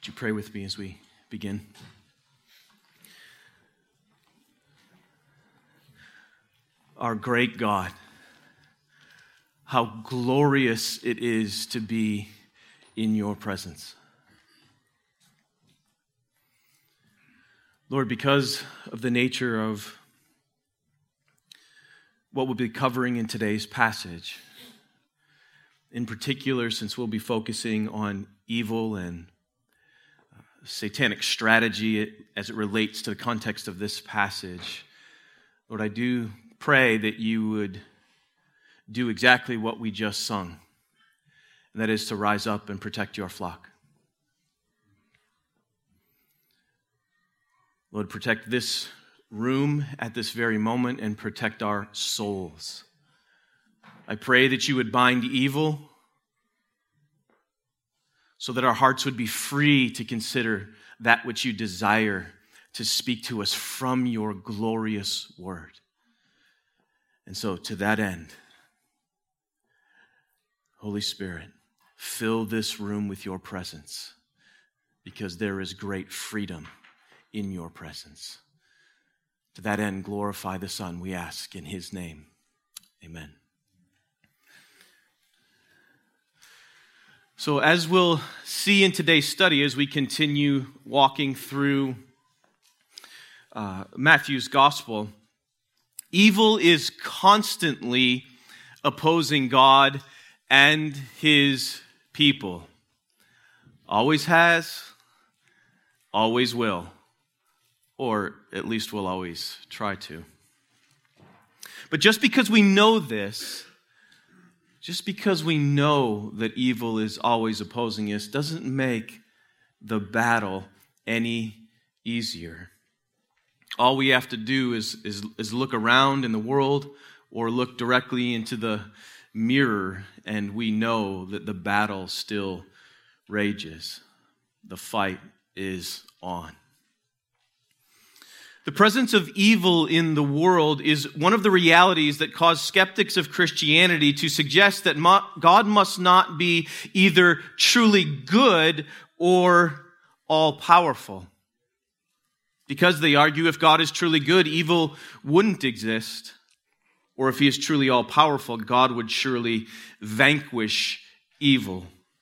Would you pray with me as we begin? Our great God, how glorious it is to be in your presence. Lord, because of the nature of what we'll be covering in today's passage, in particular, since we'll be focusing on evil and satanic strategy as it relates to the context of this passage, Lord, I do pray that you would do exactly what we just sung, and that is to rise up and protect your flock. Lord, protect this room at this very moment and protect our souls. I pray that you would bind evil so that our hearts would be free to consider that which you desire to speak to us from your glorious word. And so to that end, Holy Spirit, fill this room with your presence, because there is great freedom in your presence. To that end, glorify the Son, we ask in his name. Amen. So as we'll see in today's study, as we continue walking through Matthew's gospel, evil is constantly opposing God and his people. Always has, always will, or at least will always try to. But just because we know this, just because we know that evil is always opposing us, doesn't make the battle any easier. All we have to do is look around in the world or look directly into the mirror, and we know that the battle still rages. The fight is on. The presence of evil in the world is one of the realities that cause skeptics of Christianity to suggest that God must not be either truly good or all-powerful. Because they argue if God is truly good, evil wouldn't exist. Or if he is truly all-powerful, God would surely vanquish evil.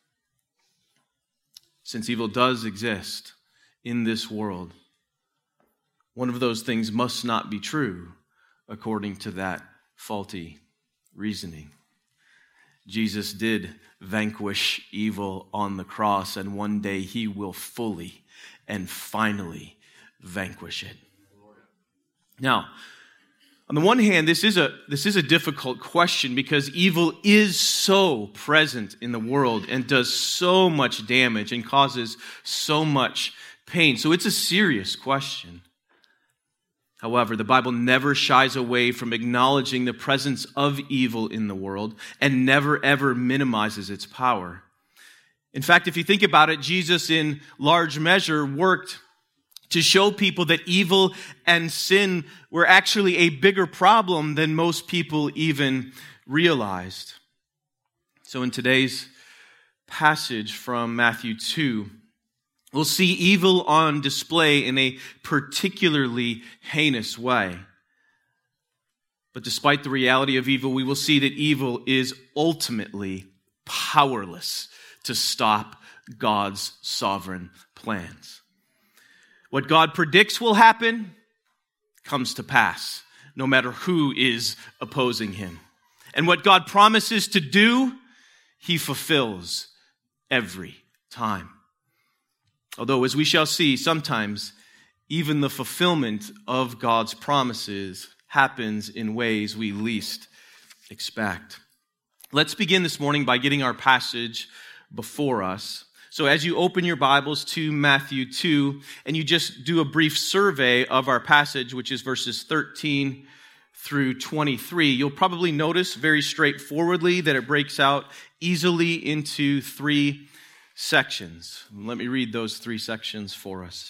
Since evil does exist in this world, one of those things must not be true according to that faulty reasoning. Jesus did vanquish evil on the cross, and one day he will fully and finally vanquish it. Now, on the one hand, this is a difficult question because evil is so present in the world and does so much damage and causes so much pain. So it's a serious question. However, the Bible never shies away from acknowledging the presence of evil in the world and never ever minimizes its power. In fact, if you think about it, Jesus in large measure worked to show people that evil and sin were actually a bigger problem than most people even realized. So in today's passage from Matthew 2, we'll see evil on display in a particularly heinous way. But despite the reality of evil, we will see that evil is ultimately powerless to stop God's sovereign plans. What God predicts will happen comes to pass, no matter who is opposing him. And what God promises to do, he fulfills every time. Although, as we shall see, sometimes even the fulfillment of God's promises happens in ways we least expect. Let's begin this morning by getting our passage before us. So as you open your Bibles to Matthew 2, and you just do a brief survey of our passage, which is verses 13 through 23, you'll probably notice very straightforwardly that it breaks out easily into three sections. Let me read those three sections for us.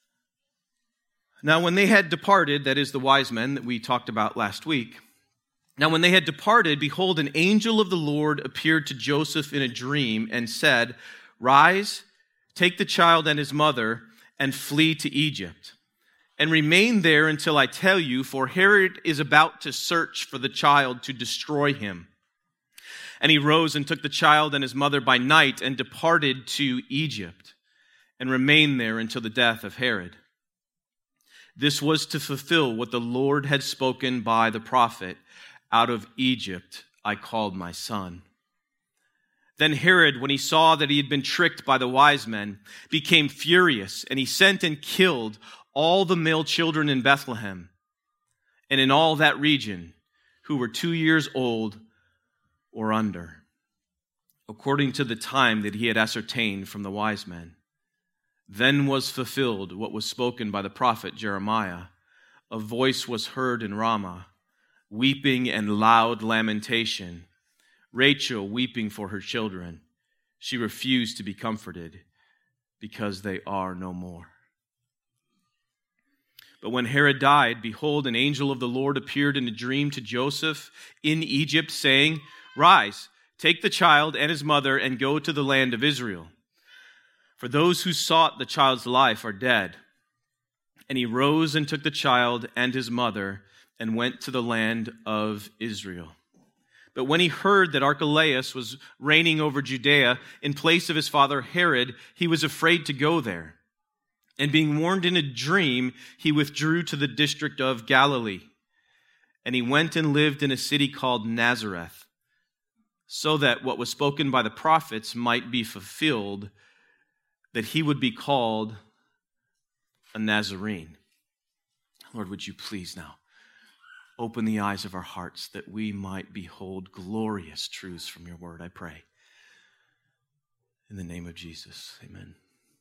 Now, when they had departed, that is the wise men that we talked about last week, Now when they had departed, behold, an angel of the Lord appeared to Joseph in a dream and said, Rise, take the child and his mother, and flee to Egypt, and remain there until I tell you, for Herod is about to search for the child to destroy him. And he rose and took the child and his mother by night and departed to Egypt, and remained there until the death of Herod. This was to fulfill what the Lord had spoken by the prophet, Out of Egypt I called my son. Then Herod, when he saw that he had been tricked by the wise men, became furious, and he sent and killed all the male children in Bethlehem and in all that region who were 2 years old or under, according to the time that he had ascertained from the wise men. Then was fulfilled what was spoken by the prophet Jeremiah. A voice was heard in Ramah, weeping and loud lamentation, Rachel weeping for her children. She refused to be comforted because they are no more. But when Herod died, behold, an angel of the Lord appeared in a dream to Joseph in Egypt, saying, Rise, take the child and his mother and go to the land of Israel. For those who sought the child's life are dead. And he rose and took the child and his mother and went to the land of Israel. But when he heard that Archelaus was reigning over Judea in place of his father Herod, he was afraid to go there. And being warned in a dream, he withdrew to the district of Galilee. And he went and lived in a city called Nazareth, so that what was spoken by the prophets might be fulfilled, that he would be called a Nazarene. Lord, would you please now open the eyes of our hearts that we might behold glorious truths from your word, I pray. In the name of Jesus, amen.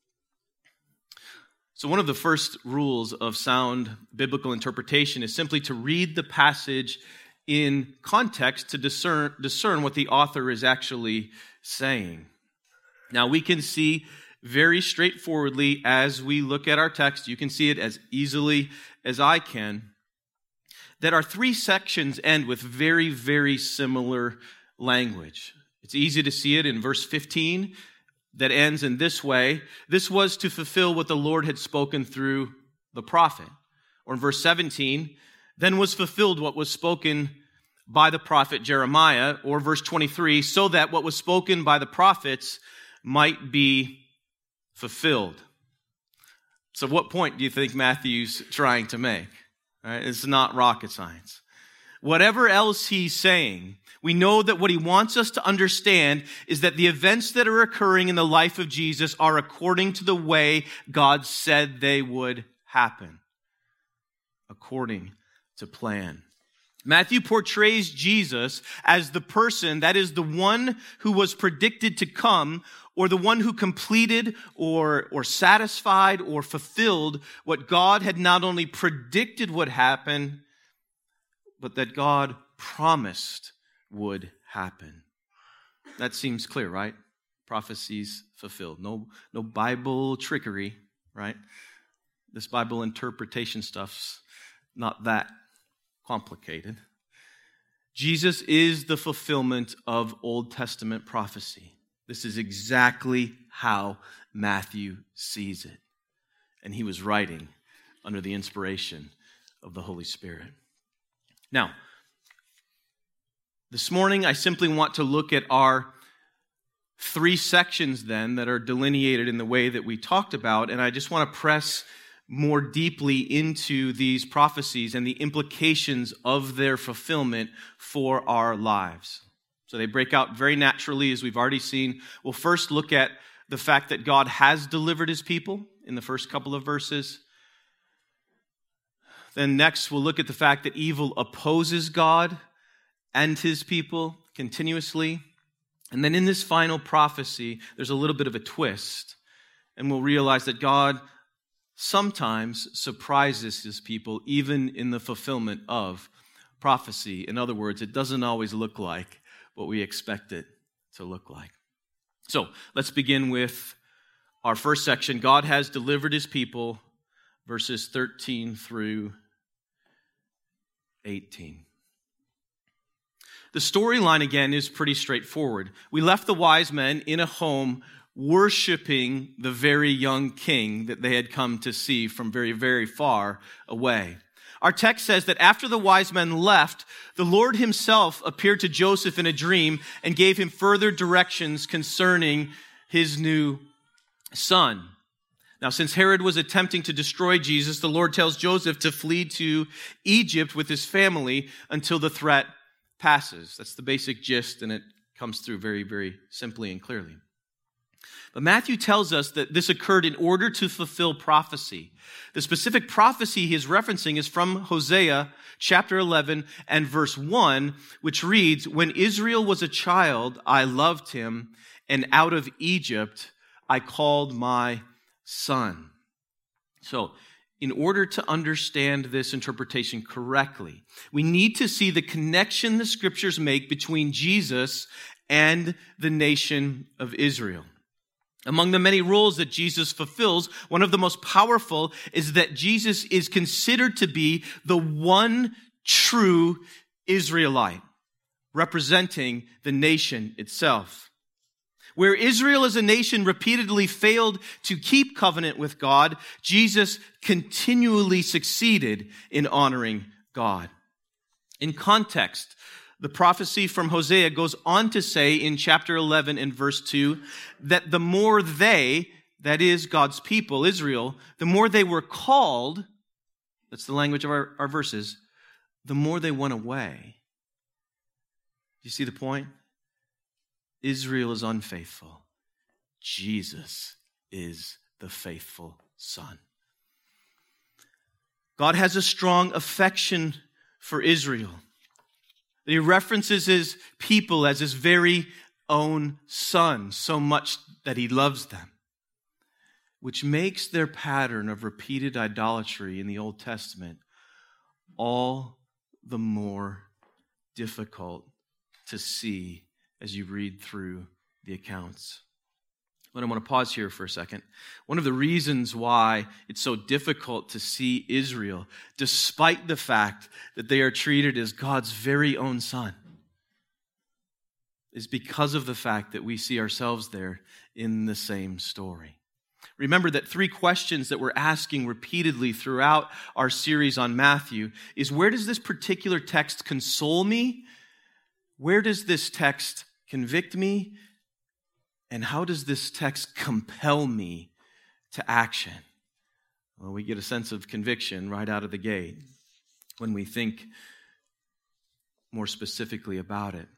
So one of the first rules of sound biblical interpretation is simply to read the passage in context to discern what the author is actually saying. Now we can see very straightforwardly as we look at our text, you can see it as easily as I can, that our three sections end with very, very similar language. It's easy to see it in verse 15 that ends in this way. This was to fulfill what the Lord had spoken through the prophet. Or in verse 17, then was fulfilled what was spoken by the prophet Jeremiah. Or verse 23, so that what was spoken by the prophets might be fulfilled. So what point do you think Matthew's trying to make? Right? It's not rocket science. Whatever else he's saying, we know that what he wants us to understand is that the events that are occurring in the life of Jesus are according to the way God said they would happen, according to plan. Matthew portrays Jesus as the person, that is the one who was predicted to come, or the one who completed or satisfied or fulfilled what God had not only predicted would happen, but that God promised would happen. That seems clear, right? Prophecies fulfilled. No Bible trickery, right? This Bible interpretation stuff's not that complicated. Jesus is the fulfillment of Old Testament prophecy. This is exactly how Matthew sees it. And he was writing under the inspiration of the Holy Spirit. Now, this morning I simply want to look at our three sections then that are delineated in the way that we talked about, and I just want to press more deeply into these prophecies and the implications of their fulfillment for our lives. So they break out very naturally, as we've already seen. We'll first look at the fact that God has delivered his people in the first couple of verses. Then next, we'll look at the fact that evil opposes God and his people continuously. And then in this final prophecy, there's a little bit of a twist. And we'll realize that God sometimes surprises his people even in the fulfillment of prophecy. In other words, it doesn't always look like what we expect it to look like. So let's begin with our first section. God has delivered his people, verses 13 through 18. The storyline, again, is pretty straightforward. We left the wise men in a home worshiping the very young king that they had come to see from very, very far away. Our text says that after the wise men left, the Lord himself appeared to Joseph in a dream and gave him further directions concerning his new son. Now, since Herod was attempting to destroy Jesus, the Lord tells Joseph to flee to Egypt with his family until the threat passes. That's the basic gist, and it comes through very, very simply and clearly. But Matthew tells us that this occurred in order to fulfill prophecy. The specific prophecy he is referencing is from Hosea chapter 11 and verse 1, which reads, "When Israel was a child, I loved him, and out of Egypt I called my son." So, in order to understand this interpretation correctly, we need to see the connection the scriptures make between Jesus and the nation of Israel. Among the many roles that Jesus fulfills, one of the most powerful is that Jesus is considered to be the one true Israelite, representing the nation itself. Where Israel as a nation repeatedly failed to keep covenant with God, Jesus continually succeeded in honoring God. In context, the prophecy from Hosea goes on to say in chapter 11 and verse 2 that the more they, that is God's people, Israel, the more they were called, that's the language of our verses, the more they went away. You see the point? Israel is unfaithful. Jesus is the faithful Son. God has a strong affection for Israel. He references his people as his very own son, so much that he loves them, which makes their pattern of repeated idolatry in the Old Testament all the more difficult to see as you read through the accounts. But I want to pause here for a second. One of the reasons why it's so difficult to see Israel, despite the fact that they are treated as God's very own son, is because of the fact that we see ourselves there in the same story. Remember that three questions that we're asking repeatedly throughout our series on Matthew is, where does this particular text console me? Where does this text convict me? And how does this text compel me to action? Well, we get a sense of conviction right out of the gate when we think more specifically about it.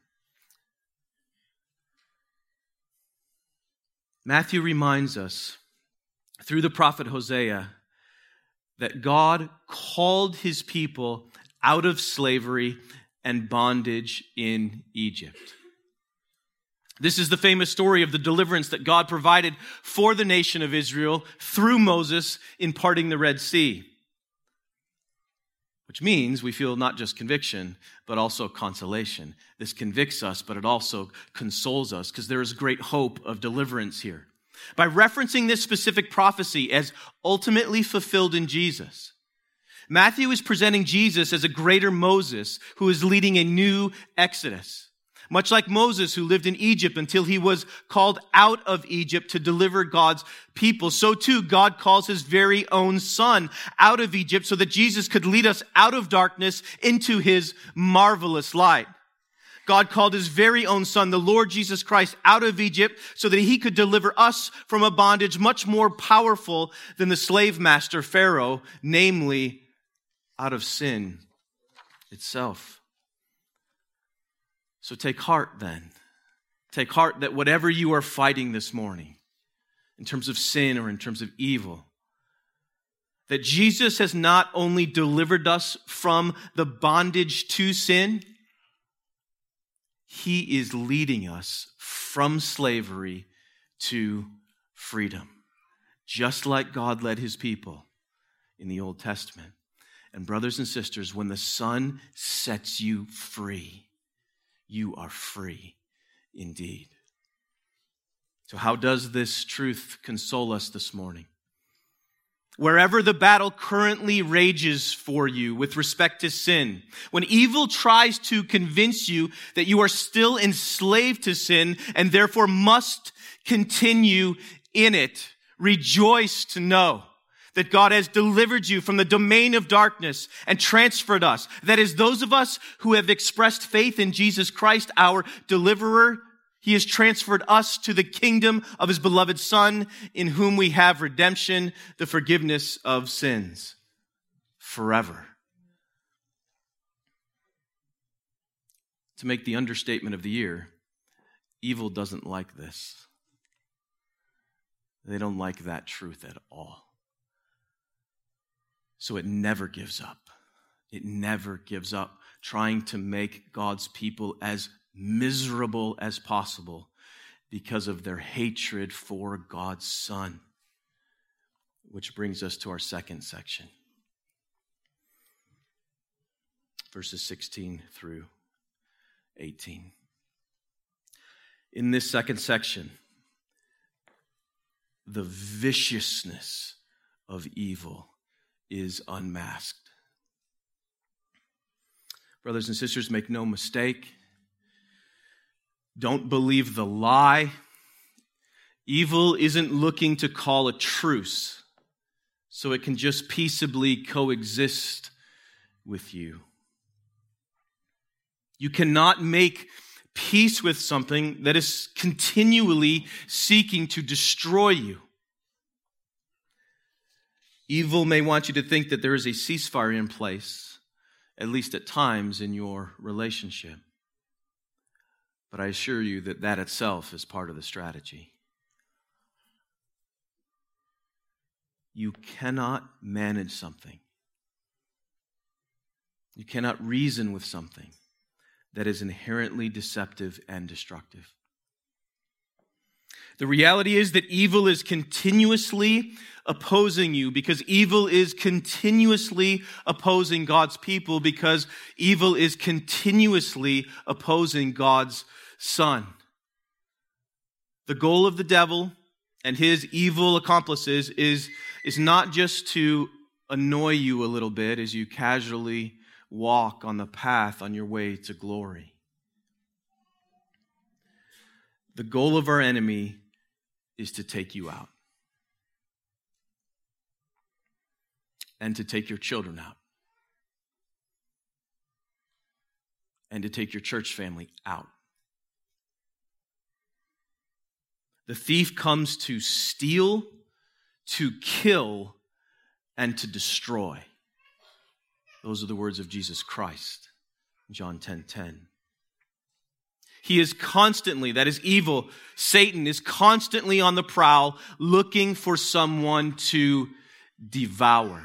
Matthew reminds us through the prophet Hosea that God called his people out of slavery and bondage in Egypt. This is the famous story of the deliverance that God provided for the nation of Israel through Moses in parting the Red Sea. Which means we feel not just conviction, but also consolation. This convicts us, but it also consoles us because there is great hope of deliverance here. By referencing this specific prophecy as ultimately fulfilled in Jesus, Matthew is presenting Jesus as a greater Moses who is leading a new Exodus. Much like Moses, who lived in Egypt until he was called out of Egypt to deliver God's people, so too God calls his very own son out of Egypt so that Jesus could lead us out of darkness into his marvelous light. God called his very own son, the Lord Jesus Christ, out of Egypt so that he could deliver us from a bondage much more powerful than the slave master Pharaoh, namely out of sin itself. So take heart then. Take heart that whatever you are fighting this morning, in terms of sin or in terms of evil, that Jesus has not only delivered us from the bondage to sin, he is leading us from slavery to freedom, just like God led his people in the Old Testament. And brothers and sisters, when the Son sets you free, you are free indeed. So how does this truth console us this morning? wherever the battle currently rages for you with respect to sin, when evil tries to convince you that you are still enslaved to sin and therefore must continue in it, rejoice to know that God has delivered you from the domain of darkness and transferred us. That is, those of us who have expressed faith in Jesus Christ, our deliverer, He has transferred us to the kingdom of His beloved Son, in whom we have redemption, the forgiveness of sins forever. To make the understatement of the year, evil doesn't like this. They don't like that truth at all. So it never gives up. It never gives up trying to make God's people as miserable as possible because of their hatred for God's Son. Which brings us to our second section. Verses 16 through 18. In this second section, the viciousness of evil is unmasked. Brothers and sisters, make no mistake. Don't believe the lie. Evil isn't looking to call a truce so it can just peaceably coexist with you. You cannot make peace with something that is continually seeking to destroy you. Evil may want you to think that there is a ceasefire in place, at least at times in your relationship. But I assure you that that itself is part of the strategy. You cannot manage something. You cannot reason with something that is inherently deceptive and destructive. The reality is that evil is continuously opposing you because evil is continuously opposing God's people because evil is continuously opposing God's Son. The goal of the devil and his evil accomplices is not just to annoy you a little bit as you casually walk on the path on your way to glory. The goal of our enemy is to take you out and to take your children out and to take your church family out. The thief comes to steal, to kill, and to destroy. Those are the words of Jesus Christ, John 10:10. He is constantly, that is evil, Satan is constantly on the prowl looking for someone to devour.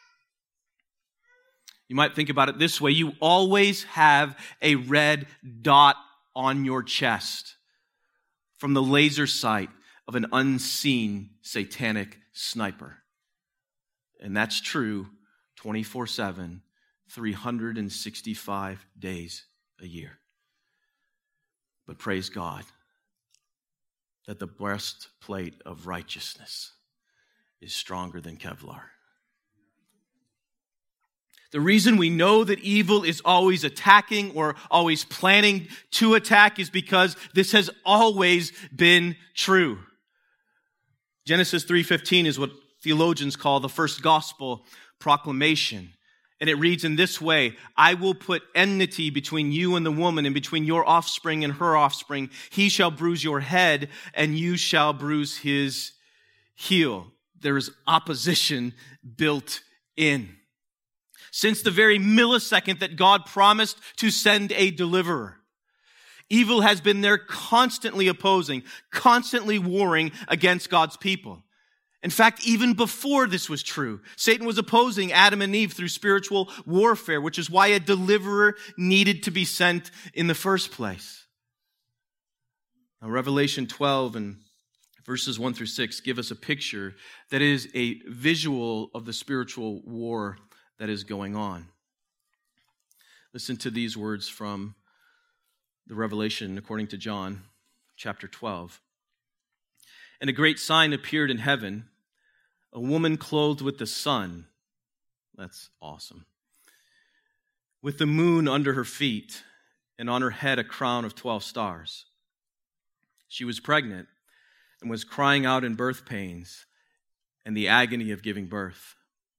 You might think about it this way. You always have a red dot on your chest from the laser sight of an unseen satanic sniper. And that's true 24/7, 365 days a year. But praise God that the breastplate of righteousness is stronger than Kevlar. The reason we know that evil is always attacking or always planning to attack is because this has always been true. Genesis 3:15 is what theologians call the first gospel proclamation. And it reads in this way: I will put enmity between you and the woman, and between your offspring and her offspring. He shall bruise your head, and you shall bruise his heel. There is opposition built in. Since the very millisecond that God promised to send a deliverer, evil has been there constantly opposing, constantly warring against God's people. In fact, even before this was true, Satan was opposing Adam and Eve through spiritual warfare, which is why a deliverer needed to be sent in the first place. Now, Revelation 12 and verses 1 through 6 give us a picture that is a visual of the spiritual war that is going on. Listen to these words from the Revelation according to John chapter 12. And a great sign appeared in heaven, a woman clothed with the sun. That's awesome. With the moon under her feet, and on her head a crown of 12 stars. She was pregnant and was crying out in birth pains and the agony of giving birth.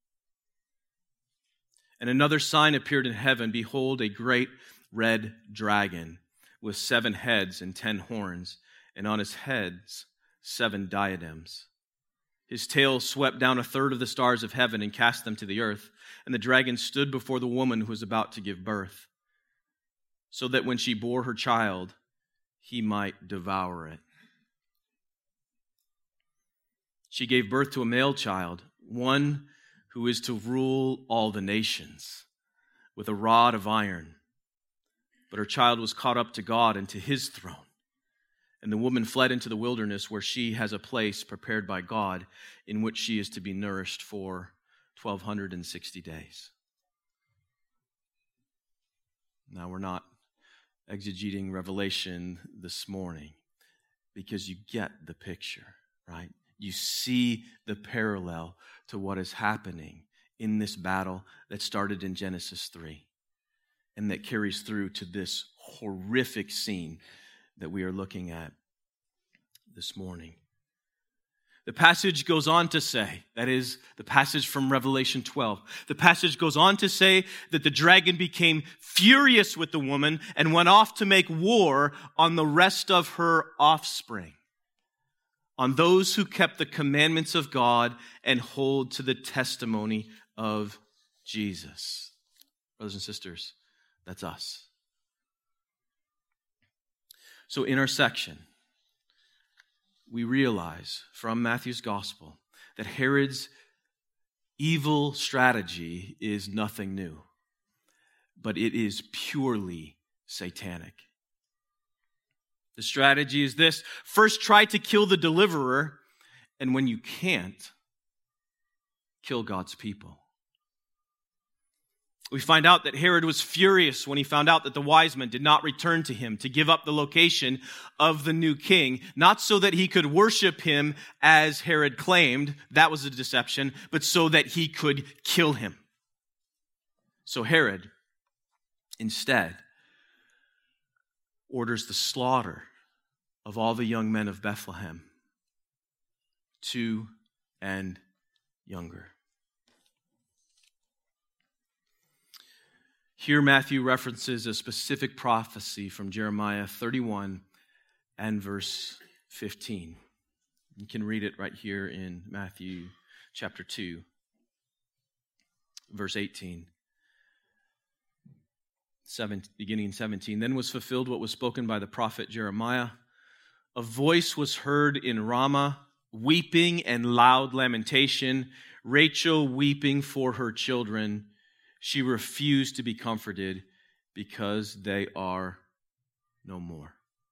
And another sign appeared in heaven. Behold, a great red dragon with 7 heads and 10 horns, and on his heads 7 diadems. His tail swept down 1/3 of the stars of heaven and cast them to the earth. And the dragon stood before the woman who was about to give birth, so that when she bore her child, he might devour it. She gave birth to a male child, one who is to rule all the nations with a rod of iron. But her child was caught up to God and to his throne. And the woman fled into the wilderness, where she has a place prepared by God in which she is to be nourished for 1,260 days. Now, we're not exegeting Revelation this morning because you get the picture, right? You see the parallel to what is happening in this battle that started in Genesis 3 and that carries through to this horrific scene that we are looking at this morning. The passage goes on to say, that is the passage from Revelation 12, the passage goes on to say that the dragon became furious with the woman and went off to make war on the rest of her offspring, on those who kept the commandments of God and hold to the testimony of Jesus. Brothers and sisters, that's us. So in our section, we realize from Matthew's gospel that Herod's evil strategy is nothing new, but it is purely satanic. The strategy is this: first try to kill the deliverer, and when you can't, kill God's people. We find out that Herod was furious when he found out that the wise men did not return to him to give up the location of the new king, not so that he could worship him as Herod claimed, that was a deception, but so that he could kill him. So Herod, instead, orders the slaughter of all the young men of Bethlehem, 2 and younger. Here Matthew references a specific prophecy from Jeremiah 31 and verse 15. You can read it right here in Matthew chapter 2, verse 18. Beginning in 17. Then was fulfilled what was spoken by the prophet Jeremiah. A voice was heard in Ramah, weeping and loud lamentation, Rachel weeping for her children. She refused to be comforted because they are no more.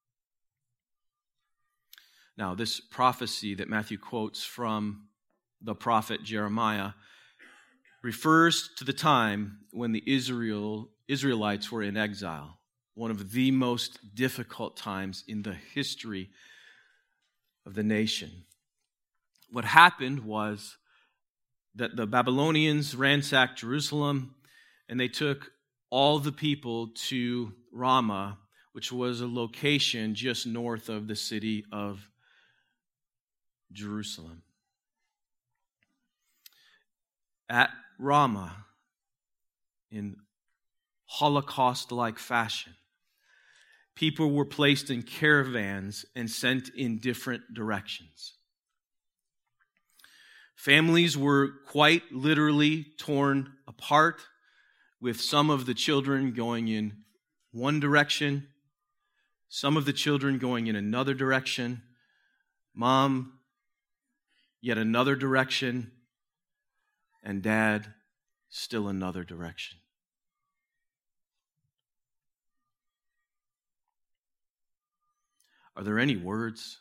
Now, this prophecy that Matthew quotes from the prophet Jeremiah refers to the time when the Israelites were in exile, one of the most difficult times in the history of the nation. What happened was that the Babylonians ransacked Jerusalem, and they took all the people to Ramah, which was a location just north of the city of Jerusalem. At Ramah, in Holocaust-like fashion, people were placed in caravans and sent in different directions. Families were quite literally torn apart, with some of the children going in one direction, some of the children going in another direction, mom yet another direction, and dad still another direction. Are there any words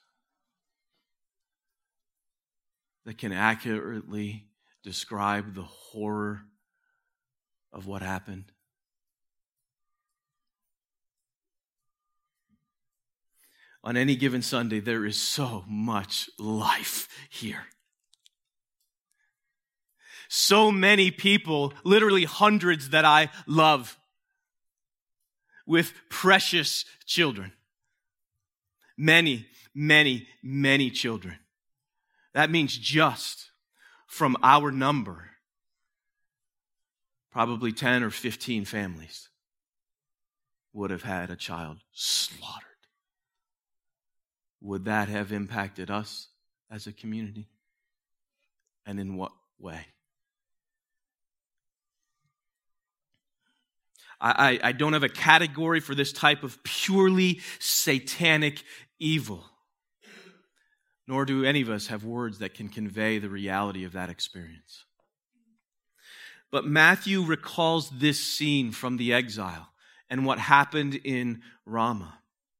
that can accurately describe the horror of what happened? On any given Sunday, there is so much life here. so many people, literally hundreds that I love, with precious children. Many, many, many children. That means just from our number, probably 10 or 15 families would have had a child slaughtered. Would that have impacted us as a community? And in what way? I don't have a category for this type of purely satanic evil. Nor do any of us have words that can convey the reality of that experience. But Matthew recalls this scene from the exile and what happened in Ramah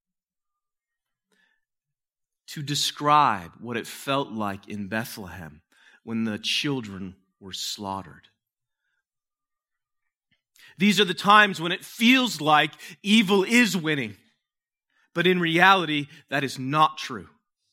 to describe what it felt like in Bethlehem when the children were slaughtered. These are the times when it feels like evil is winning, but in reality, that is not true.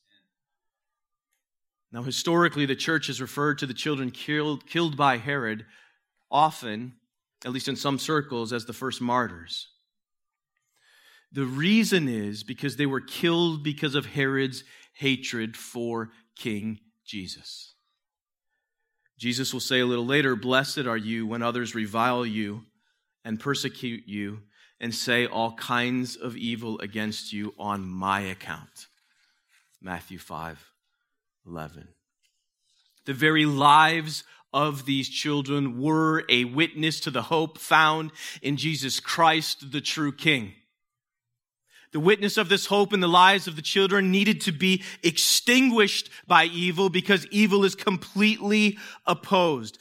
Now, historically, the church has referred to the children killed by Herod often, at least in some circles, as the first martyrs. The reason is because they were killed because of Herod's hatred for King Jesus. Jesus will say a little later, "Blessed are you when others revile you and persecute you and say all kinds of evil against you on my account." Matthew 5:11. The very lives of these children were a witness to the hope found in Jesus Christ, the true King. The witness of this hope in the lives of the children needed to be extinguished by evil because evil is completely opposed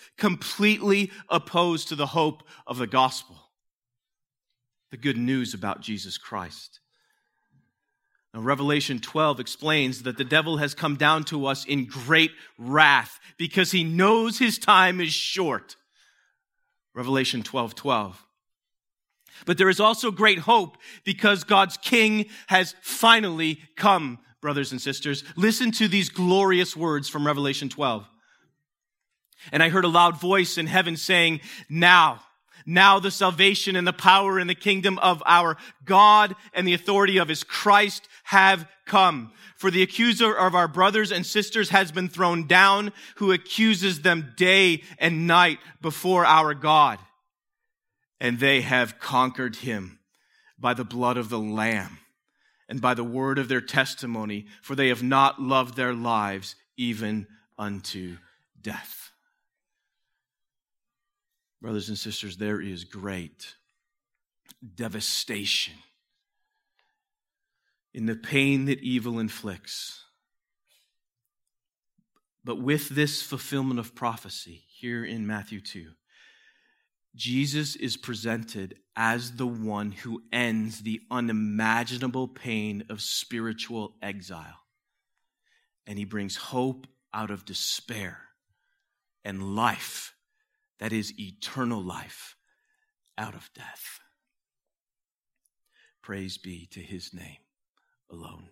to the hope of the gospel, the good news about Jesus Christ. Now, Revelation 12 explains that the devil has come down to us in great wrath because he knows his time is short. Revelation 12:12. But there is also great hope because God's King has finally come, brothers and sisters. Listen to these glorious words from Revelation 12. "And I heard a loud voice in heaven saying, Now the salvation and the power and the kingdom of our God and the authority of his Christ have come. For the accuser of our brothers and sisters has been thrown down, who accuses them day and night before our God. And they have conquered him by the blood of the Lamb and by the word of their testimony, for they have not loved their lives even unto death." Brothers and sisters, there is great devastation in the pain that evil inflicts. But with this fulfillment of prophecy here in Matthew 2, Jesus is presented as the one who ends the unimaginable pain of spiritual exile. And he brings hope out of despair and life, that is eternal life, out of death. Praise be to his name alone.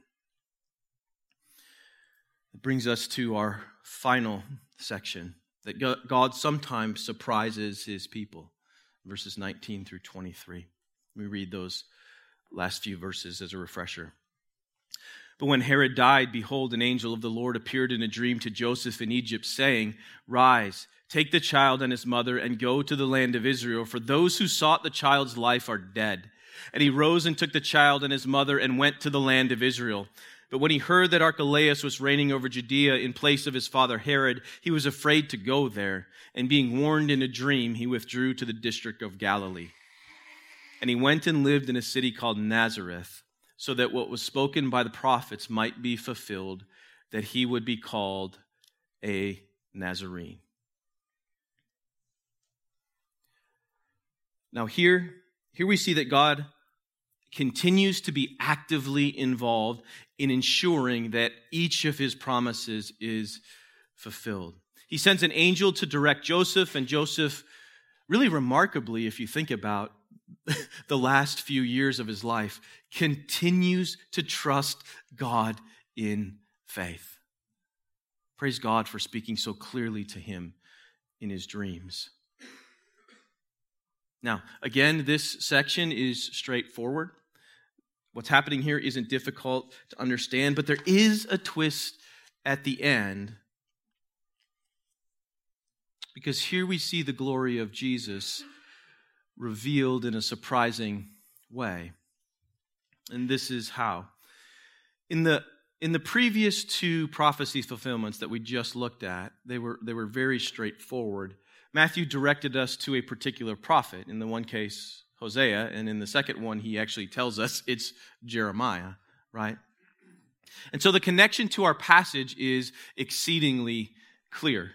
It brings us to our final section, that God sometimes surprises his people, verses 19 through 23. Let me read those last few verses as a refresher. "But when Herod died, behold, an angel of the Lord appeared in a dream to Joseph in Egypt, saying, Rise, take the child and his mother, and go to the land of Israel, for those who sought the child's life are dead. And he rose and took the child and his mother and went to the land of Israel. But when he heard that Archelaus was reigning over Judea in place of his father Herod, he was afraid to go there. And being warned in a dream, he withdrew to the district of Galilee. And he went and lived in a city called Nazareth, so that what was spoken by the prophets might be fulfilled, that he would be called a Nazarene." Now here we see that God continues to be actively involved in ensuring that each of his promises is fulfilled. He sends an angel to direct Joseph, and Joseph, really remarkably, if you think about the last few years of his life, continues to trust God in faith. Praise God for speaking so clearly to him in his dreams. Now, again, this section is straightforward. What's happening here isn't difficult to understand, but there is a twist at the end, because here we see the glory of Jesus revealed in a surprising way. And this is how. In the previous two prophecy fulfillments that we just looked at, they were very straightforward. Matthew directed us to a particular prophet. In the one case, Hosea, and in the second one, he actually tells us it's Jeremiah, right? And so the connection to our passage is exceedingly clear.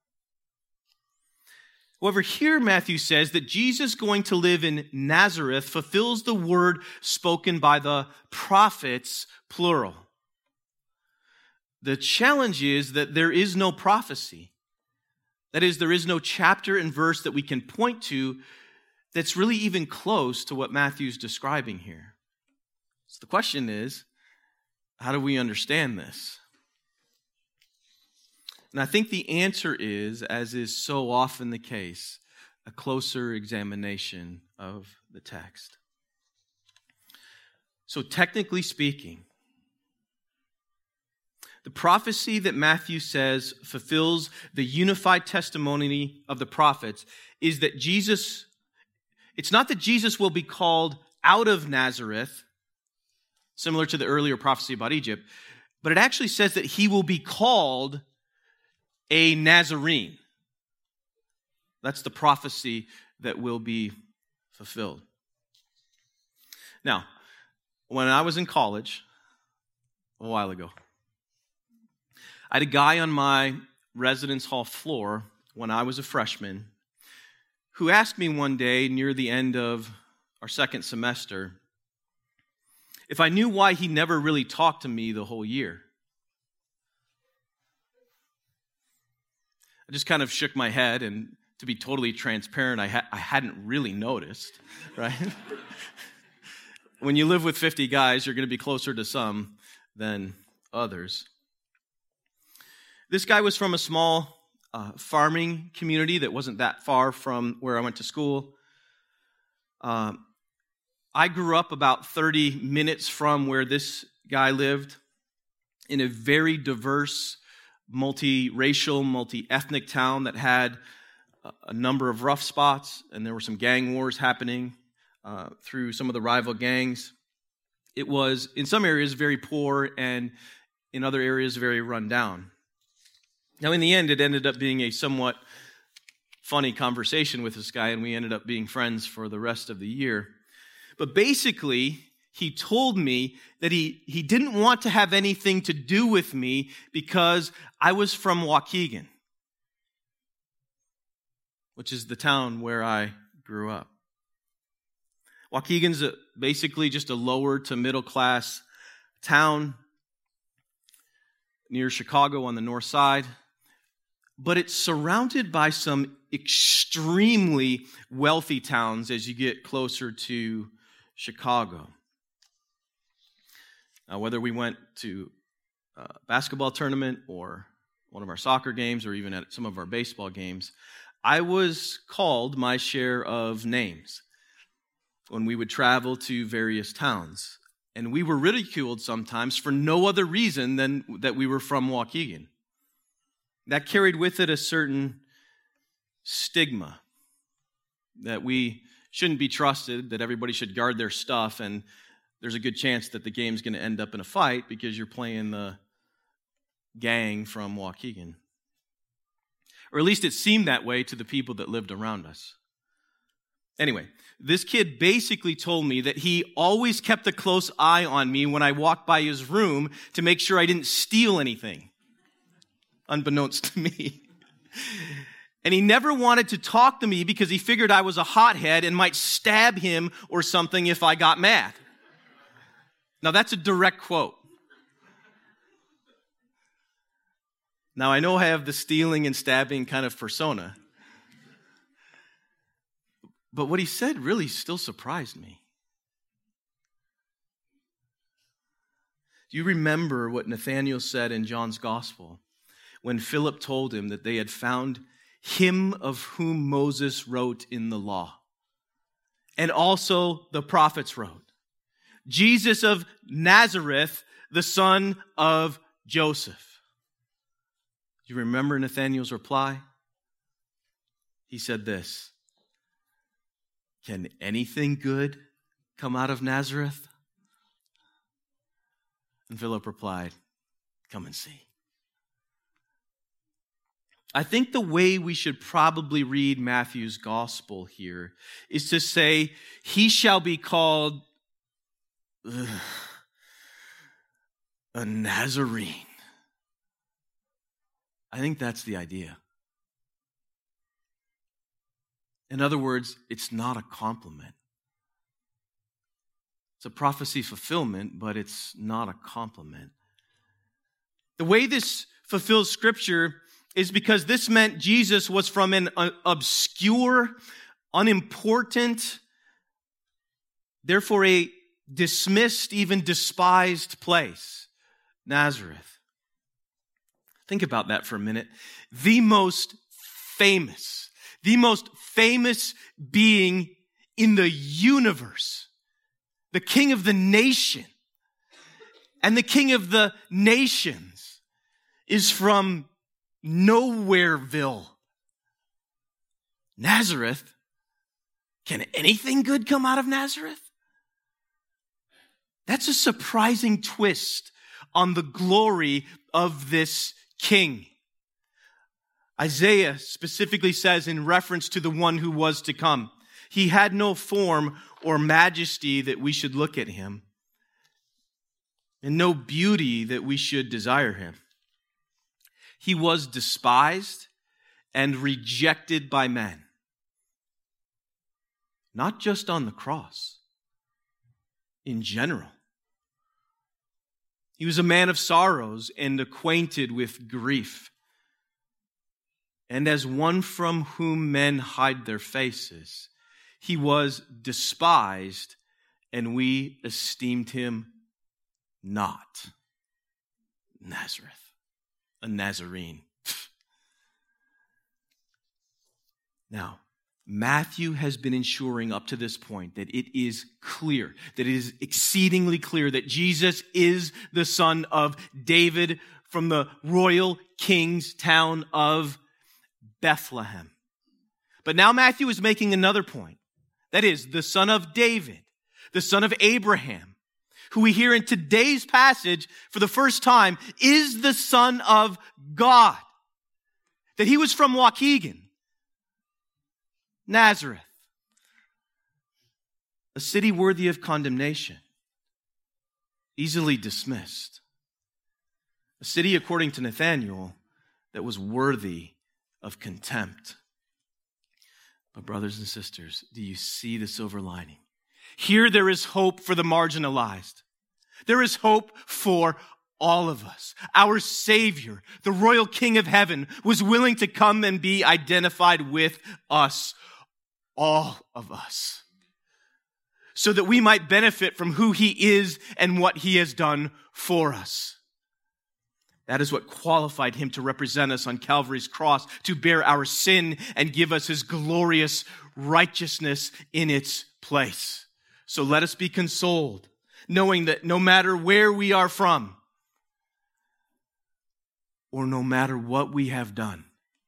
However, here Matthew says that Jesus going to live in Nazareth fulfills the word spoken by the prophets, plural. The challenge is that there is no prophecy. That is, there is no chapter and verse that we can point to that's really even close to what Matthew's describing here. So the question is, how do we understand this? And I think the answer is, as is so often the case, a closer examination of the text. So technically speaking, the prophecy that Matthew says fulfills the unified testimony of the prophets is that Jesus, it's not that Jesus will be called out of Nazareth, similar to the earlier prophecy about Egypt, but it actually says that he will be called a Nazarene. That's the prophecy that will be fulfilled. Now, when I was in college, a while ago, I had a guy on my residence hall floor when I was a freshman who asked me one day near the end of our second semester if I knew why he never really talked to me the whole year. I just kind of shook my head, and to be totally transparent, I hadn't really noticed, right? When you live with 50 guys, you're going to be closer to some than others. This guy was from a small farming community that wasn't that far from where I went to school. I grew up about 30 minutes from where this guy lived in a very diverse, multi-racial, multi-ethnic town that had a number of rough spots, and there were some gang wars happening through some of the rival gangs. It was, in some areas, very poor, and in other areas, very run down. Now, in the end, it ended up being a somewhat funny conversation with this guy, and we ended up being friends for the rest of the year. But basically, he told me that he didn't want to have anything to do with me because I was from Waukegan, which is the town where I grew up. Waukegan's basically just a lower to middle class town near Chicago on the north side, but it's surrounded by some extremely wealthy towns as you get closer to Chicago. Whether we went to a basketball tournament or one of our soccer games or even at some of our baseball games, I was called my share of names when we would travel to various towns. And we were ridiculed sometimes for no other reason than that we were from Waukegan. That carried with it a certain stigma that we shouldn't be trusted, that everybody should guard their stuff, and there's a good chance that the game's going to end up in a fight because you're playing the gang from Waukegan. Or at least it seemed that way to the people that lived around us. Anyway, this kid basically told me that he always kept a close eye on me when I walked by his room to make sure I didn't steal anything, unbeknownst to me. And he never wanted to talk to me because he figured I was a hothead and might stab him or something if I got mad. Now, that's a direct quote. Now, I know I have the stealing and stabbing kind of persona, but what he said really still surprised me. Do you remember what Nathanael said in John's Gospel when Philip told him that they had found him of whom Moses wrote in the law, and also the prophets wrote. Jesus of Nazareth, the son of Joseph. Do you remember Nathanael's reply? He said this, "Can anything good come out of Nazareth?" And Philip replied, "Come and see." I think the way we should probably read Matthew's gospel here is to say, he shall be called a Nazarene. I think that's the idea. In other words, it's not a compliment. It's a prophecy fulfillment, but it's not a compliment. The way this fulfills Scripture is because this meant Jesus was from an obscure, unimportant, therefore a dismissed, even despised place, Nazareth. Think about that for a minute. The most famous being in the universe, the King of the nation and the King of the nations, is from Nowhereville, Nazareth. Can anything good come out of Nazareth? That's a surprising twist on the glory of this king. Isaiah specifically says in reference to the one who was to come, he had no form or majesty that we should look at him, and no beauty that we should desire him. He was despised and rejected by men. Not just on the cross, in general. He was a man of sorrows and acquainted with grief. And as one from whom men hide their faces, he was despised, and we esteemed him not. Nazareth. A Nazarene. Now, Matthew has been ensuring up to this point that it is clear, that it is exceedingly clear that Jesus is the son of David from the royal king's town of Bethlehem. But now Matthew is making another point. That is, the son of David, the son of Abraham, who we hear in today's passage for the first time is the Son of God. That he was from Waukegan, Nazareth, a city worthy of condemnation, easily dismissed. A city, according to Nathanael, that was worthy of contempt. But brothers and sisters, do you see the silver lining? Here there is hope for the marginalized. There is hope for all of us. Our Savior, the royal King of heaven, was willing to come and be identified with us, all of us, so that we might benefit from who he is and what he has done for us. That is what qualified him to represent us on Calvary's cross, to bear our sin and give us his glorious righteousness in its place. So let us be consoled, knowing that no matter where we are from, or no matter what we have done,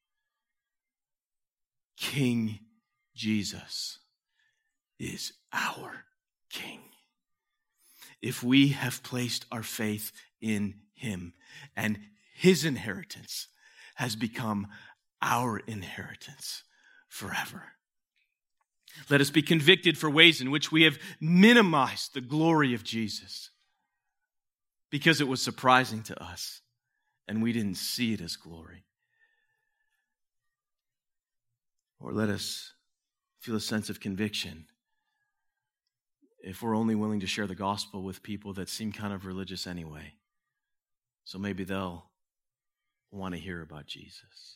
King Jesus is our King. If we have placed our faith in him, and his inheritance has become our inheritance forever. Let us be convicted for ways in which we have minimized the glory of Jesus because it was surprising to us and we didn't see it as glory. Or let us feel a sense of conviction if we're only willing to share the gospel with people that seem kind of religious anyway. So maybe they'll want to hear about Jesus.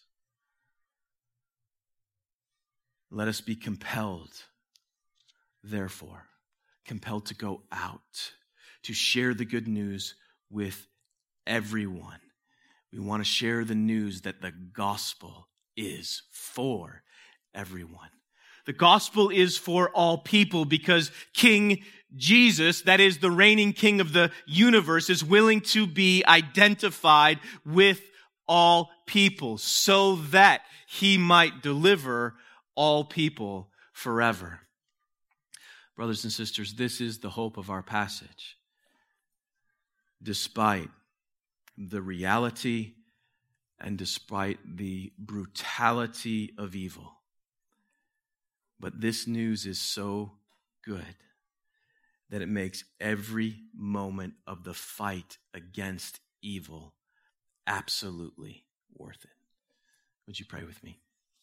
Let us be compelled, therefore, compelled to go out, to share the good news with everyone. We want to share the news that the gospel is for everyone. The gospel is for all people because King Jesus, that is the reigning king of the universe, is willing to be identified with all people so that he might deliver all people forever. Brothers and sisters, this is the hope of our passage. Despite the reality and despite the brutality of evil. But this news is so good that it makes every moment of the fight against evil absolutely worth it. Would you pray with me?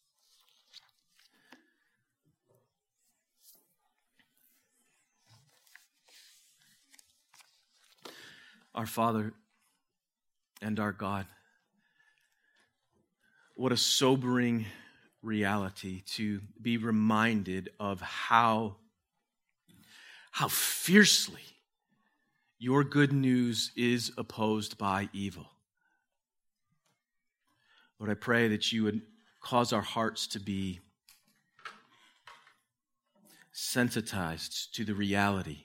Our Father and our God, what a sobering reality to be reminded of how fiercely your good news is opposed by evil. Lord, I pray that you would cause our hearts to be sensitized to the reality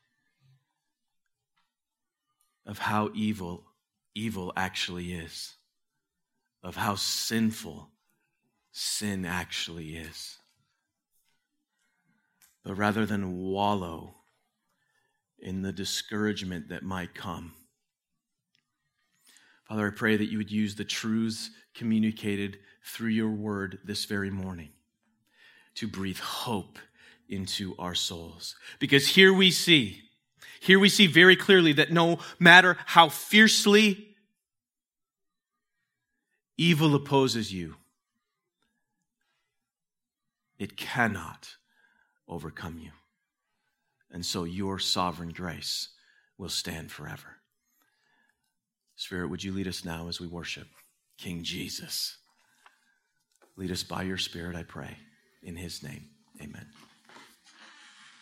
of how evil actually is, of how sinful sin actually is. But rather than wallow in the discouragement that might come, Father, I pray that you would use the truths communicated through your word this very morning to breathe hope into our souls. Because here we see very clearly that no matter how fiercely evil opposes you, it cannot overcome you. And so your sovereign grace will stand forever. Spirit, would you lead us now as we worship King Jesus? Lead us by your Spirit, I pray. In his name, amen.